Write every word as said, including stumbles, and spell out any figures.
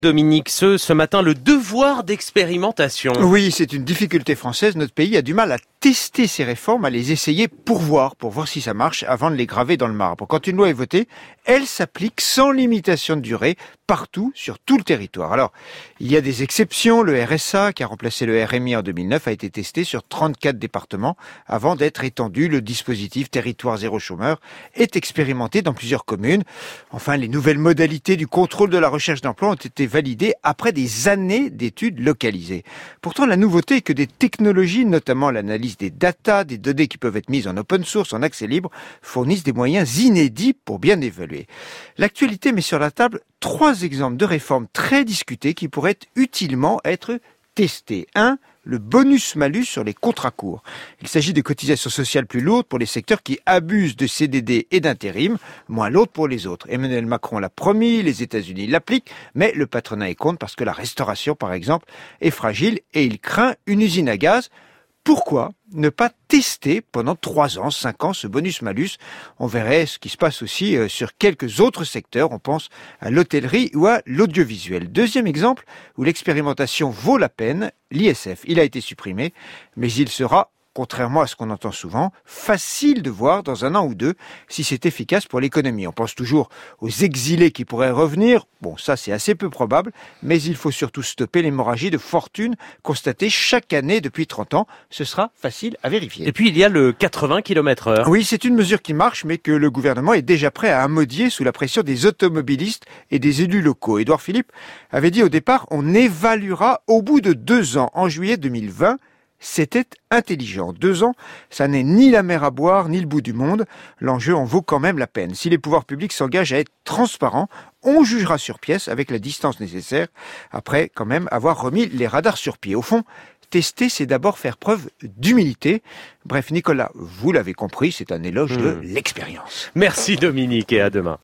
Dominique, ce, ce matin, le devoir d'expérimentation. Oui, c'est une difficulté française. Notre pays a du mal à tester ces réformes, à les essayer pour voir, pour voir si ça marche, avant de les graver dans le marbre. Quand une loi est votée, elle s'applique sans limitation de durée, partout, sur tout le territoire. Alors, il y a des exceptions. Le R S A, qui a remplacé le R M I en deux mille neuf, a été testé sur trente-quatre départements avant d'être étendu. Le dispositif Territoire zéro chômeur est expérimenté dans plusieurs communes. Enfin, les nouvelles modalités du contrôle de la recherche d'emploi ont été validées après des années d'études localisées. Pourtant, la nouveauté est que des technologies, notamment l'analyse des datas, des données qui peuvent être mises en open source, en accès libre, fournissent des moyens inédits pour bien évaluer. L'actualité met sur la table trois exemples de réformes très discutées qui pourraient utilement être testées. Un, le bonus-malus sur les contrats courts. Il s'agit de cotisations sociales plus lourdes pour les secteurs qui abusent de C D D et d'intérim, moins lourdes pour les autres. Emmanuel Macron l'a promis, les États-Unis l'appliquent, mais le patronat est contre parce que la restauration, par exemple, est fragile et il craint une usine à gaz. Pourquoi ne pas tester pendant trois ans, cinq ans ce bonus-malus? On verrait ce qui se passe aussi sur quelques autres secteurs. On pense à l'hôtellerie ou à l'audiovisuel. Deuxième exemple où l'expérimentation vaut la peine, l'I S F. Il a été supprimé, mais il sera, contrairement à ce qu'on entend souvent, facile de voir dans un an ou deux si c'est efficace pour l'économie. On pense toujours aux exilés qui pourraient revenir. Bon, ça c'est assez peu probable, mais il faut surtout stopper l'hémorragie de fortune constatée chaque année depuis trente ans. Ce sera facile à vérifier. Et puis il y a le quatre-vingts kilomètres heure. Oui, c'est une mesure qui marche, mais que le gouvernement est déjà prêt à amodier sous la pression des automobilistes et des élus locaux. Édouard Philippe avait dit au départ, on évaluera au bout de deux ans, en juillet deux mille vingt, c'était intelligent. Deux ans, ça n'est ni la mer à boire, ni le bout du monde. L'enjeu en vaut quand même la peine. Si les pouvoirs publics s'engagent à être transparents, on jugera sur pièce avec la distance nécessaire, après quand même avoir remis les radars sur pied. Au fond, tester, c'est d'abord faire preuve d'humilité. Bref, Nicolas, vous l'avez compris, c'est un éloge mmh. de l'expérience. Merci Dominique et à demain.